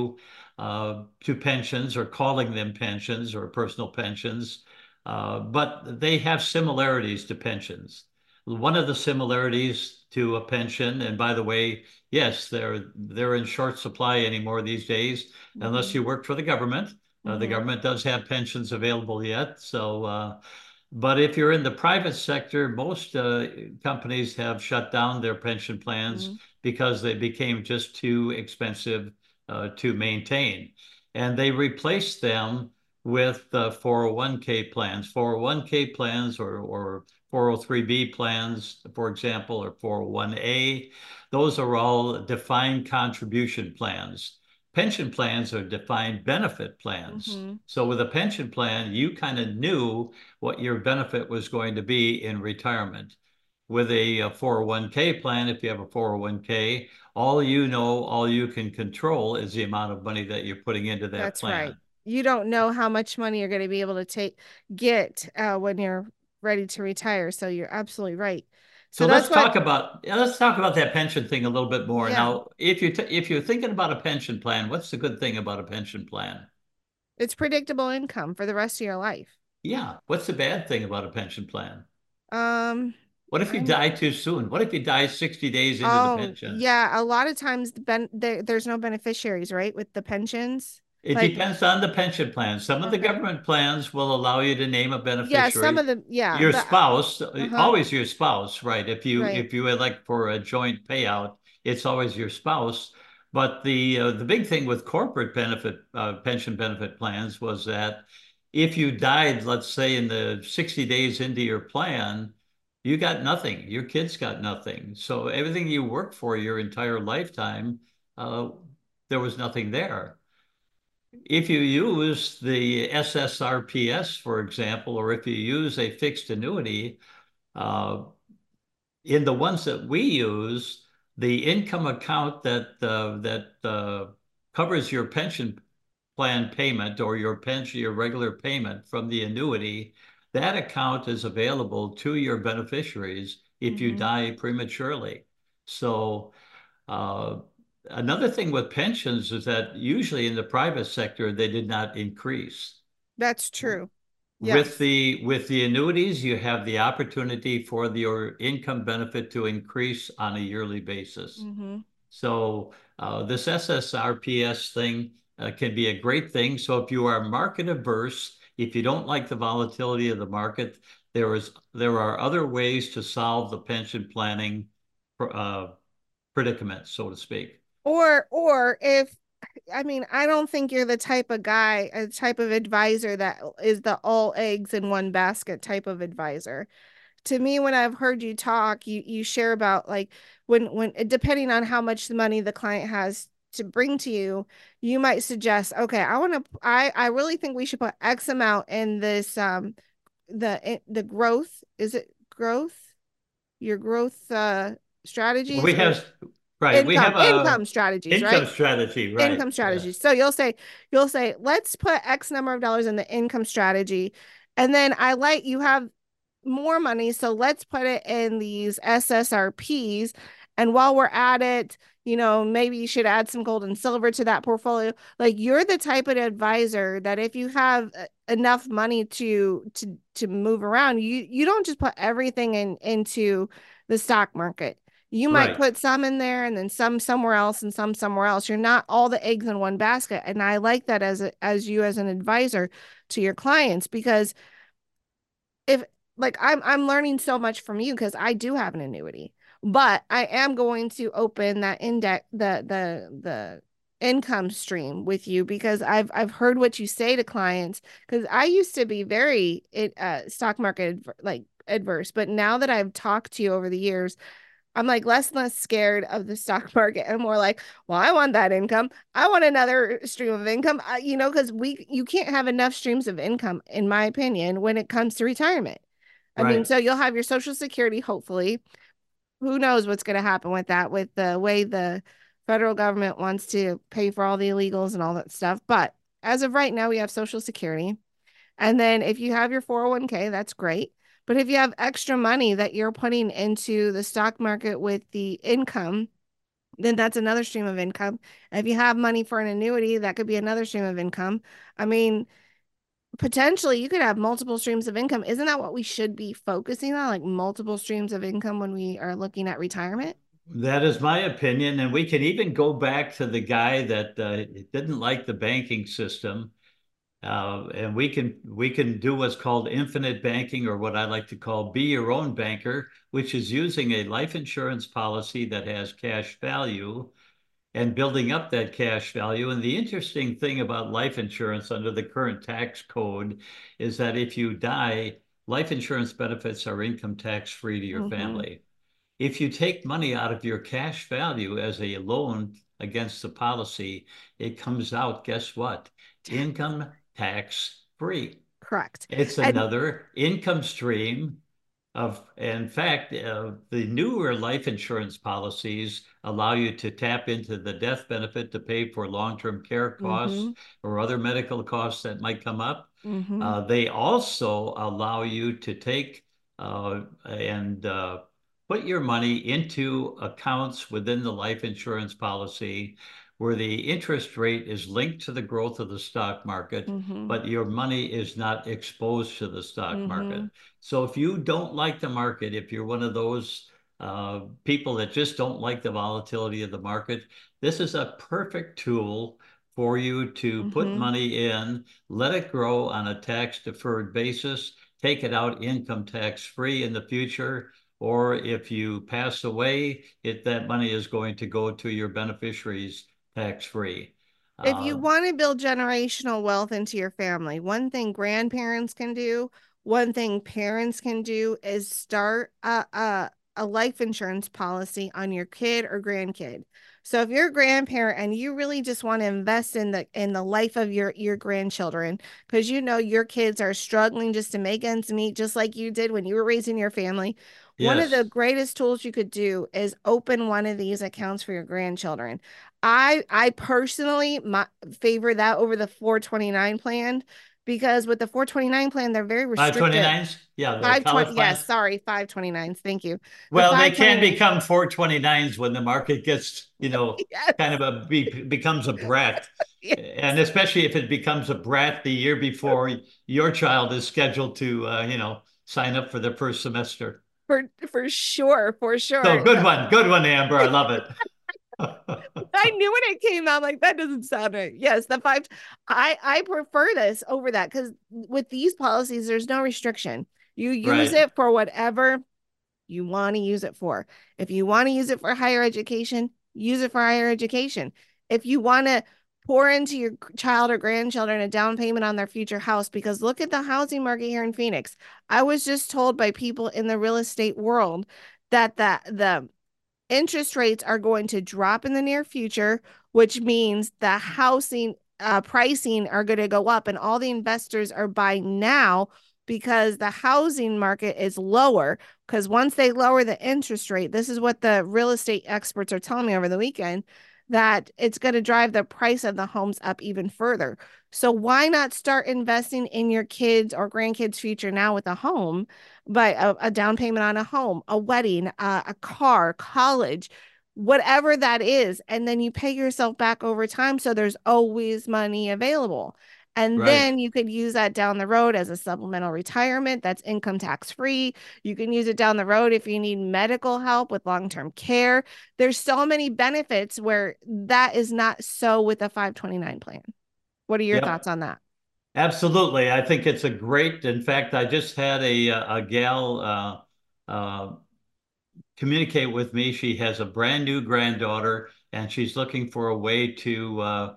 to pensions or calling them pensions or personal pensions, but they have similarities to pensions. One of the similarities to a pension, and by the way, yes, they're in short supply anymore these days, unless you work for the government. The government does have pensions available yet. So, but if you're in the private sector, most companies have shut down their pension plans because they became just too expensive to maintain. And they replaced them with 401k plans. 401k plans or 403b plans, for example, or 401a. Those are all defined contribution plans. Pension plans are defined benefit plans. So with a pension plan, you kind of knew what your benefit was going to be in retirement. With a 401k plan, if you have a 401k, all you can control is the amount of money that you're putting into that That's plan. right. You don't know how much money you're going to be able to get when you're ready to retire. So you're absolutely right. So let's talk about that pension thing a little bit more. Yeah. Now, if you're thinking about a pension plan, what's the good thing about a pension plan? It's predictable income for the rest of your life. Yeah. What's the bad thing about a pension plan? What if you I'm- die too soon? What if you die 60 days into the pension? Yeah, a lot of times there's no beneficiaries, right, with the pensions. It depends on the pension plan. Some of the government plans will allow you to name a beneficiary. Yeah, some of them, yeah. Your spouse, always your spouse, right? If you elect for a joint payout, it's always your spouse. But the big thing with corporate pension benefit plans was that if you died, let's say in the 60 days into your plan, you got nothing. Your kids got nothing. So everything you worked for your entire lifetime, there was nothing there. If you use the SSRPS, for example, or if you use a fixed annuity, in the ones that we use, the income account that covers your pension plan payment or your regular payment from the annuity, that account is available to your beneficiaries if you die prematurely. So another thing with pensions is that usually in the private sector, they did not increase. That's true. Yes. With the annuities, you have the opportunity for your income benefit to increase on a yearly basis. So this SSRPS thing can be a great thing. So if you are market averse, if you don't like the volatility of the market, there are other ways to solve the pension planning predicament, so to speak. Or if, I mean, I don't think you're the type of guy, a type of advisor that is the all eggs in one basket type of advisor. To me, when I've heard you talk, you share about like when depending on how much money the client has to bring to you, you might suggest, okay, I really think we should put X amount in this, the growth, is it growth? Your growth strategies? We have, right. We have income strategies, income right? strategy, right? Income strategies. So you'll say, let's put X number of dollars in the income strategy. And then you have more money. So let's put it in these SSRPs. And while we're at it, maybe you should add some gold and silver to that portfolio. Like, you're the type of advisor that if you have enough money to move around, you don't just put everything into the stock market. You might put some in there and then some somewhere else and some somewhere else. You're not all the eggs in one basket. And I like that as you as an advisor to your clients, because if, like, I'm learning so much from you because I do have an annuity, but I am going to open that the income stream with you, because I've heard what you say to clients, because I used to be very stock market adverse, but now that I've talked to you over the years, I'm like less and less scared of the stock market and more like, well, I want that income. I want another stream of income, because you can't have enough streams of income, in my opinion, when it comes to retirement. I mean, so you'll have your Social Security, hopefully. Who knows what's going to happen with that, with the way the federal government wants to pay for all the illegals and all that stuff. But as of right now, we have Social Security. And then if you have your 401k, that's great. But if you have extra money that you're putting into the stock market with the income, then that's another stream of income. If you have money for an annuity, that could be another stream of income. I mean, potentially you could have multiple streams of income. Isn't that what we should be focusing on? Like multiple streams of income when we are looking at retirement? That is my opinion. And we can even go back to the guy that didn't like the banking system. And we can do what's called infinite banking, or what I like to call be your own banker, which is using a life insurance policy that has cash value and building up that cash value. And the interesting thing about life insurance under the current tax code is that if you die, life insurance benefits are income tax free to your family. If you take money out of your cash value as a loan against the policy, it comes out, guess what? Income tax free. Correct. It's another income stream in fact, the newer life insurance policies allow you to tap into the death benefit to pay for long-term care costs or other medical costs that might come up. They also allow you to take and put your money into accounts within the life insurance policy where the interest rate is linked to the growth of the stock market, but your money is not exposed to the stock market. So if you don't like the market, if you're one of those people that just don't like the volatility of the market, this is a perfect tool for you to put money in, let it grow on a tax-deferred basis, take it out income tax-free in the future, or if you pass away, that money is going to go to your beneficiaries tax-free. If you want to build generational wealth into your family, one thing grandparents can do, one thing parents can do is start a life insurance policy on your kid or grandkid. So if you're a grandparent and you really just want to invest in the life of your grandchildren, because your kids are struggling just to make ends meet, just like you did when you were raising your family. One of the greatest tools you could do is open one of these accounts for your grandchildren. I personally favor that over the 429 plan, because with the 429 plan, they're very restricted. 529s? Yeah. 520, yes, sorry, 529s. Thank you. Well, they can become 429s when the market gets, kind of becomes a brat. And especially if it becomes a brat the year before your child is scheduled to, sign up for the first semester. For sure. So good one, Amber. I love it. I knew when it came out, like, that doesn't sound right. Yes, I prefer this over that, because with these policies, there's no restriction. You use it for whatever you want to use it for. If you want to use it for higher education, use it for higher education. If you want to pour into your child or grandchildren a down payment on their future house, because look at the housing market here in Phoenix. I was just told by people in the real estate world that the interest rates are going to drop in the near future, which means the housing pricing are going to go up, and all the investors are buying now because the housing market is lower. Because once they lower the interest rate, this is what the real estate experts are telling me over the weekend, that it's going to drive the price of the homes up even further. So why not start investing in your kids or grandkids' future now with a home, but a down payment on a home, a wedding, a car, college, whatever that is, and then you pay yourself back over time, so there's always money available. And Right. then you could use that down the road as a supplemental retirement that's income tax free. You can use it down the road if you need medical help with long-term care. There's so many benefits where that is not so with a 529 plan. What are your Yep. thoughts on that? Absolutely. I think it's a great, in fact, I just had a gal communicate with me. She has a brand new granddaughter, and she's looking for a way to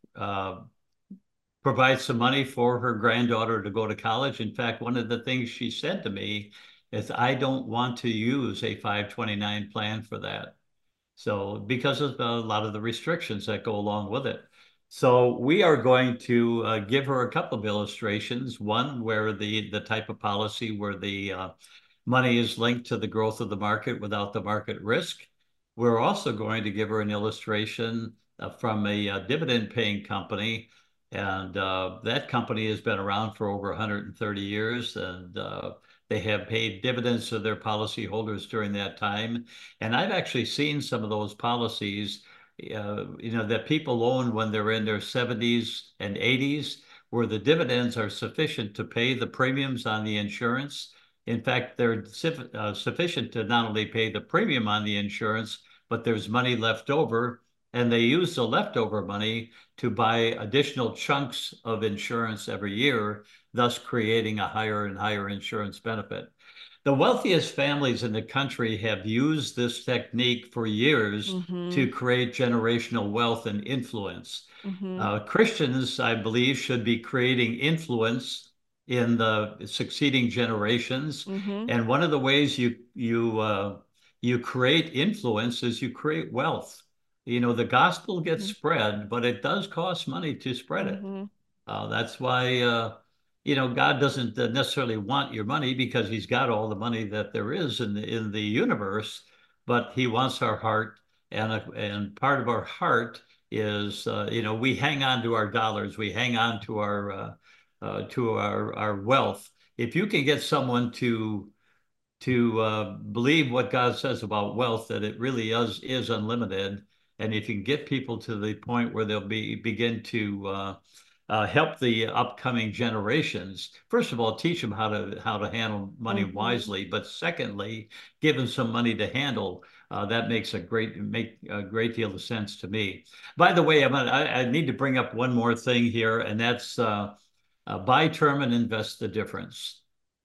provide some money for her granddaughter to go to college. In fact, one of the things she said to me is, I don't want to use a 529 plan for that. So because of a lot of the restrictions that go along with it. So we are going to give her a couple of illustrations. One where the type of policy where the money is linked to the growth of the market without the market risk. We're also going to give her an illustration from a dividend paying company. And that company has been around for over 130 years, and they have paid dividends to their policyholders during that time. And I've actually seen some of those policies, that people own when they're in their 70s and 80s, where the dividends are sufficient to pay the premiums on the insurance. In fact, they're sufficient to not only pay the premium on the insurance, but there's money left over, and they use the leftover money to buy additional chunks of insurance every year, thus creating a higher and higher insurance benefit. The wealthiest families in the country have used this technique for years to create generational wealth and influence. Christians, I believe, should be creating influence in the succeeding generations. And one of the ways you create influence is you create wealth. The gospel gets spread, but it does cost money to spread it. That's why God doesn't necessarily want your money, because he's got all the money that there is in the universe, but he wants our heart. And part of our heart is, we hang on to our dollars, we hang on to our wealth. If you can get someone to believe what God says about wealth, that it really is unlimited, and if you can get people to the point where they'll begin to help the upcoming generations, first of all, teach them how to handle money wisely, but secondly, give them some money to handle. That makes a great deal of sense to me. By the way, I need to bring up one more thing here, and that's buy term and invest the difference.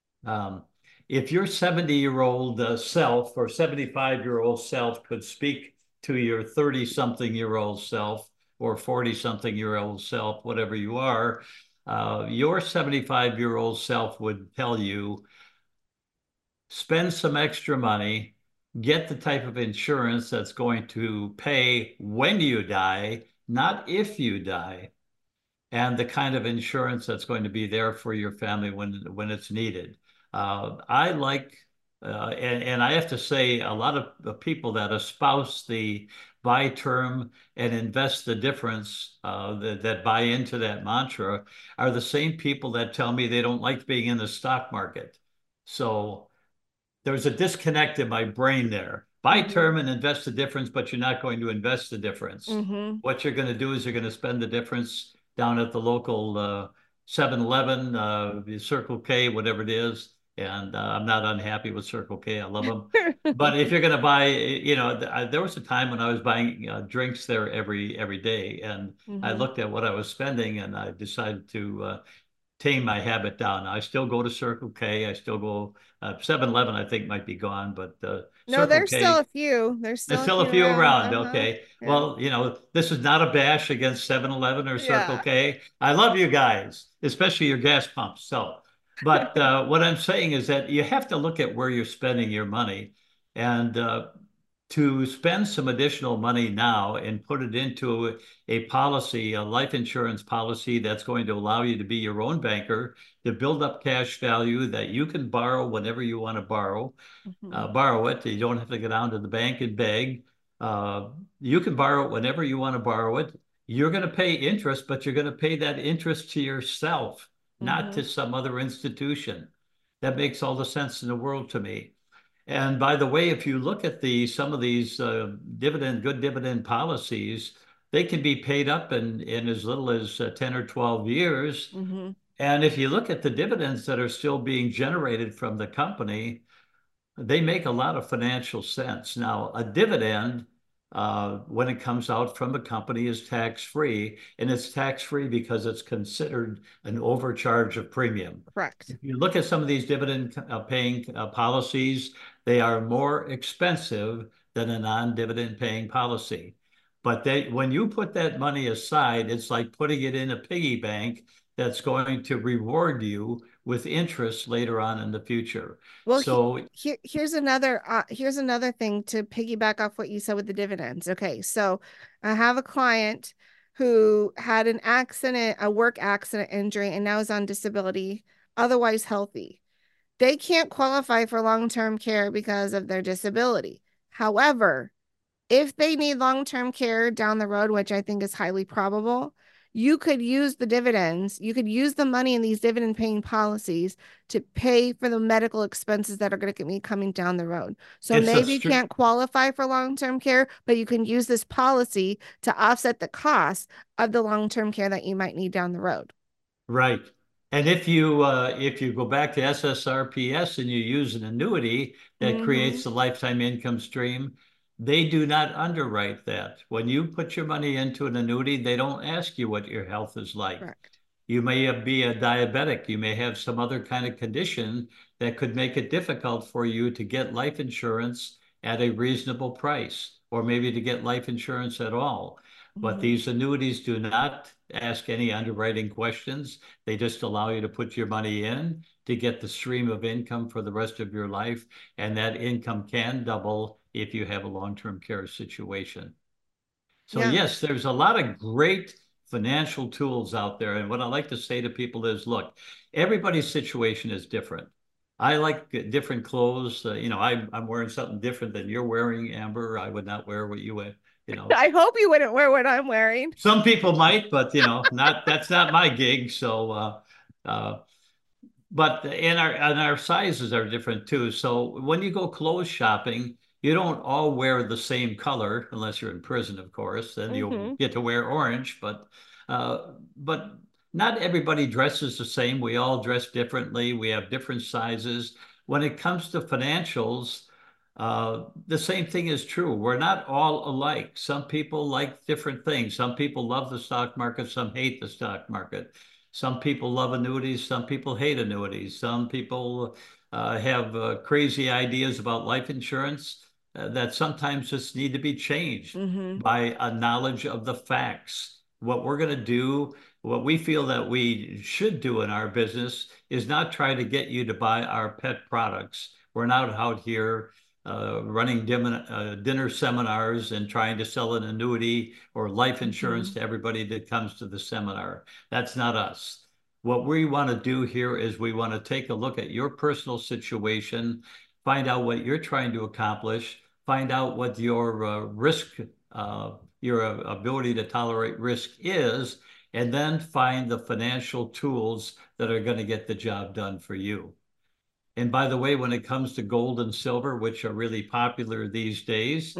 If your 70-year-old self or 75-year-old self could speak to your 30-something-year-old self or 40-something-year-old self, whatever you are, your 75-year-old self would tell you, spend some extra money, get the type of insurance that's going to pay when you die, not if you die, and the kind of insurance that's going to be there for your family when it's needed. I like, and I have to say, a lot of the people that espouse the buy term and invest the difference, that buy into that mantra, are the same people that tell me they don't like being in the stock market. So there's a disconnect in my brain there. Buy term and invest the difference, but you're not going to invest the difference. What you're going to do is you're going to spend the difference down at the local 7-Eleven, Circle K, whatever it is. And I'm not unhappy with Circle K. I love them. But if you're going to buy, there was a time when I was buying drinks there every day. And I looked at what I was spending, and I decided to tame my habit down. I still go to Circle K. I still go 7-Eleven, I think might be gone, but no, there's still a few. There's still a few around. Okay. Yeah. Well, this is not a bash against 7-Eleven or Circle K. I love you guys, especially your gas pumps. But what I'm saying is that you have to look at where you're spending your money. And to spend some additional money now and put it into a policy, a life insurance policy that's going to allow you to be your own banker, to build up cash value that you can borrow whenever you want to borrow it. You don't have to go down to the bank and beg. You can borrow it whenever you want to borrow it. You're going to pay interest, but you're going to pay that interest to yourself, not to some other institution. That makes all the sense in the world to me. And by the way, if you look at some of these good dividend policies, they can be paid up in as little as 10 or 12 years. And if you look at the dividends that are still being generated from the company, they make a lot of financial sense. Now, a dividend, when it comes out from a company, is tax-free, and it's tax-free because it's considered an overcharge of premium. Correct. If you look at some of these dividend paying policies, they are more expensive than a non-dividend paying policy. But when you put that money aside, it's like putting it in a piggy bank that's going to reward you with interest later on in the future. Well, so here's another thing to piggyback off what you said with the dividends. Okay, so I have a client who had an accident, a work accident injury, and now is on disability, otherwise healthy. They can't qualify for long-term care because of their disability. However, if they need long-term care down the road, which I think is highly probable, you could use the dividends. You could use the money in these dividend paying policies to pay for the medical expenses that are going to be coming down the road. So maybe you can't qualify for long-term care, but you can use this policy to offset the cost of the long-term care that you might need down the road. Right. And if you go back to SSRPS and you use an annuity that creates a lifetime income stream, they do not underwrite that. When you put your money into an annuity, they don't ask you what your health is like. Correct. You may be a diabetic. You may have some other kind of condition that could make it difficult for you to get life insurance at a reasonable price, or maybe to get life insurance at all. But these annuities do not ask any underwriting questions. They just allow you to put your money in to get the stream of income for the rest of your life. And that income can double if you have a long-term care situation. So yes, there's a lot of great financial tools out there. And what I like to say to people is, look, everybody's situation is different. I like different clothes. I'm wearing something different than you're wearing, Amber. I would not wear what you wear. I hope you wouldn't wear what I'm wearing. Some people might, but that's not my gig. So, but our sizes are different too. So when you go clothes shopping, you don't all wear the same color unless you're in prison, of course. Then you'll get to wear orange. But not everybody dresses the same. We all dress differently. We have different sizes. When it comes to financials, the same thing is true. We're not all alike. Some people like different things. Some people love the stock market. Some hate the stock market. Some people love annuities. Some people hate annuities. Some people have crazy ideas about life insurance that sometimes just need to be changed by a knowledge of the facts. What we're going to do, what we feel that we should do in our business, is not try to get you to buy our pet products. We're not out here running dinner seminars and trying to sell an annuity or life insurance to everybody that comes to the seminar. That's not us. What we want to do here is we want to take a look at your personal situation, find out what you're trying to accomplish, find out what your risk, your ability to tolerate risk is, and then find the financial tools that are going to get the job done for you. And by the way, when it comes to gold and silver, which are really popular these days,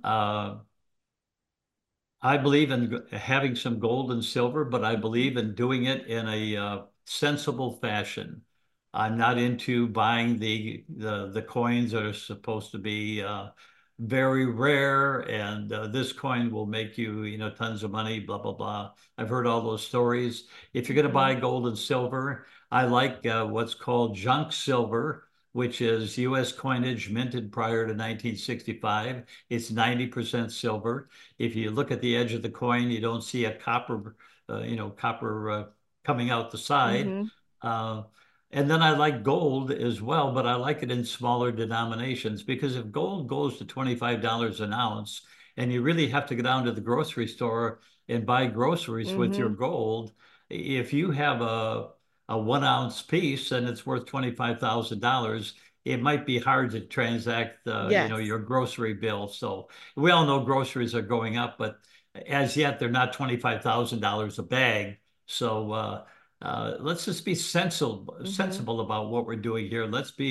I believe in having some gold and silver, but I believe in doing it in a sensible fashion. I'm not into buying the coins that are supposed to be very rare, and this coin will make you, tons of money, blah, blah, blah. I've heard all those stories. If you're going to buy gold and silver, I like what's called junk silver, which is U.S. coinage minted prior to 1965. It's 90% silver. If you look at the edge of the coin, you don't see a copper, coming out the side. And then I like gold as well, but I like it in smaller denominations, because if gold goes to $25 an ounce and you really have to go down to the grocery store and buy groceries with your gold, if you have a 1 ounce piece and it's worth $25,000, it might be hard to transact, Yes. your grocery bill. So we all know groceries are going up, but as yet they're not $25,000 a bag. So let's just be sensible about what we're doing here.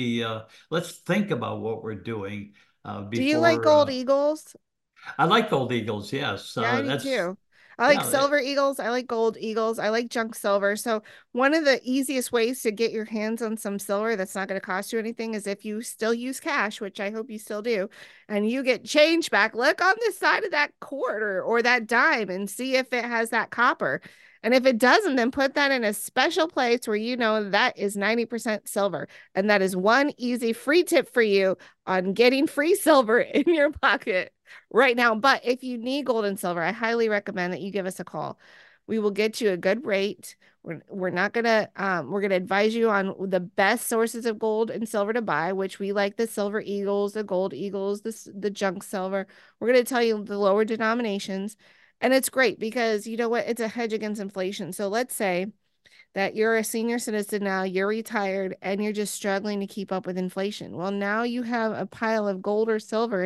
Let's think about what we're doing Do you like before. gold eagles? I like gold eagles. Yes, Yeah, I do that's too. I like yeah. silver eagles. I like gold eagles. I like junk silver. So one of the easiest ways to get your hands on some silver that's not going to cost you anything is if you still use cash, which I hope you still do, and you get change back, look on the side of that quarter or that dime and see if it has that copper. And if it doesn't, then put that in a special place where you know that is 90% silver. And that is one easy free tip for you on getting free silver in your pocket right now. But if you need gold and silver, I highly recommend that you give us a call. We will get you a good rate. We're not gonna we're gonna advise you on the best sources of gold and silver to buy, which we like the silver eagles, the gold eagles, the junk silver. We're gonna tell you the lower denominations. And it's great because you know what? It's a hedge against inflation. So let's say that you're a senior citizen now, you're retired, and you're just struggling to keep up with inflation. Well, now you have a pile of gold or silver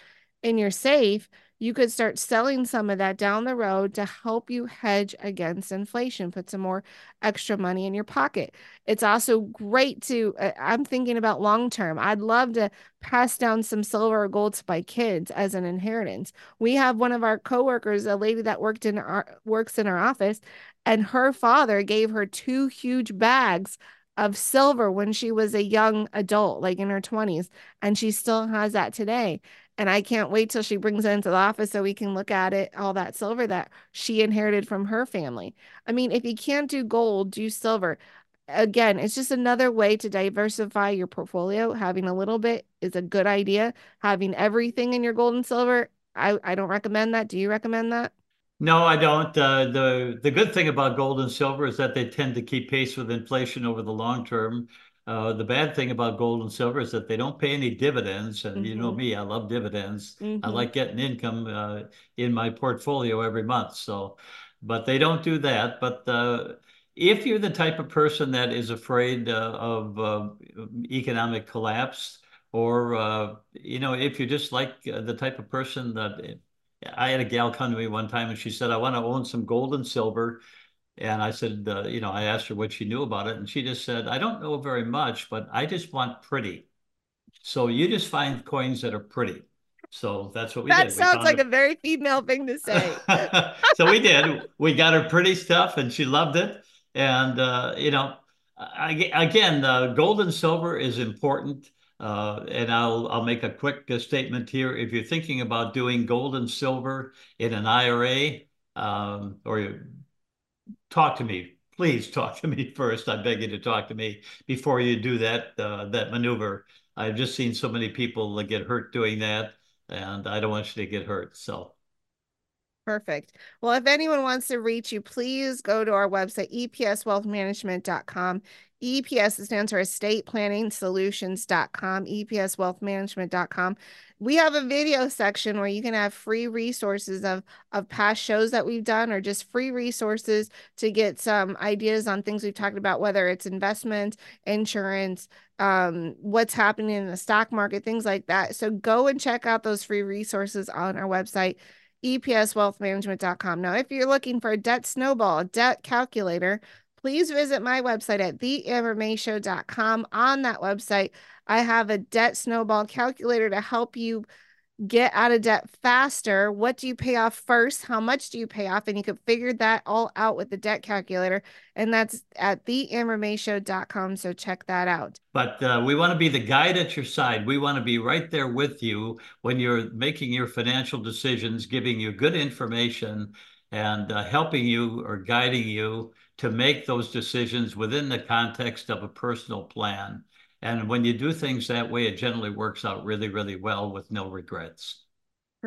in your safe. You could start selling some of that down the road to help you hedge against inflation, put some more extra money in your pocket. It's also great to, I'm thinking about long term. I'd love to pass down some silver or gold to my kids as an inheritance. We have one of our coworkers, a lady that works in our office, and her father gave her 2 huge bags of silver when she was a young adult, like in her 20s, and she still has that today. And I can't wait till she brings it into the office so we can look at it, all that silver that she inherited from her family. I mean, if you can't do gold, do silver. Again, it's just another way to diversify your portfolio. Having a little bit is a good idea. Having everything in your gold and silver, I don't recommend that. Do you recommend that? No, I don't. The good thing about gold and silver is that they tend to keep pace with inflation over the long term. The bad thing about gold and silver is that they don't pay any dividends. And you know me, I love dividends. I like getting income in my portfolio every month. So, but they don't do that. But if you're the type of person that is afraid of economic collapse, or if you're just like the type of person that I had a gal come to me one time and she said, I want to own some gold and silver. And I said, I asked her what she knew about it. And she just said, I don't know very much, but I just want pretty. So you just find coins that are pretty. So that's what we That did. sounds like a very female thing to say. So we did. We got her pretty stuff and she loved it. And, again, gold and silver is important. And I'll make a quick statement here. If you're thinking about doing gold and silver in an IRA, or talk to me, please talk to me first. I beg you to talk to me before you do that maneuver. I've just seen so many people get hurt doing that, and I don't want you to get hurt. So. Perfect. Well, if anyone wants to reach you, please go to our website, epswealthmanagement.com. EPS stands for estateplanningsolutions.com, epswealthmanagement.com. We have a video section where you can have free resources of past shows that we've done, or just free resources to get some ideas on things we've talked about, whether it's investment, insurance, what's happening in the stock market, things like that. So go and check out those free resources on our website, epswealthmanagement.com. Now, if you're looking for a debt snowball, a debt calculator, please visit my website at theambermayshow.com. On that website, I have a debt snowball calculator to help you get out of debt faster. What do you pay off first? How much do you pay off? And you can figure that all out with the debt calculator. And that's at theambermayshow.com. So check that out. But we want to be the guide at your side. We want to be right there with you when you're making your financial decisions, giving you good information and helping you or guiding you to make those decisions within the context of a personal plan. And when you do things that way, it generally works out really, really well with no regrets.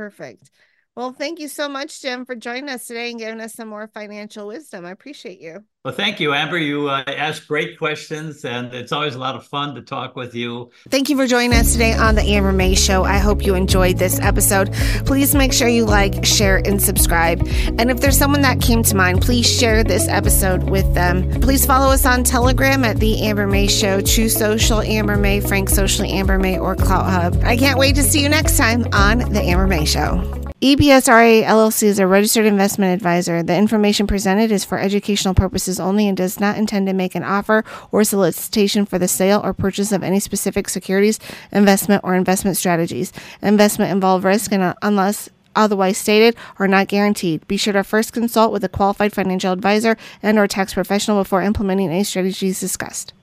Perfect. Well, thank you so much, Jim, for joining us today and giving us some more financial wisdom. I appreciate you. Well, thank you, Amber. You ask great questions, and it's always a lot of fun to talk with you. Thank you for joining us today on the Amber May Show. I hope you enjoyed this episode. Please make sure you like, share, and subscribe. And if there's someone that came to mind, please share this episode with them. Please follow us on Telegram at The Amber May Show, True Social Amber May, Frank Socially Amber May, or Clout Hub. I can't wait to see you next time on the Amber May Show. EBSRA LLC is a registered investment advisor. The information presented is for educational purposes only and does not intend to make an offer or solicitation for the sale or purchase of any specific securities, investment, or investment strategies. Investment involve risk and unless otherwise stated are not guaranteed. Be sure to first consult with a qualified financial advisor and or tax professional before implementing any strategies discussed.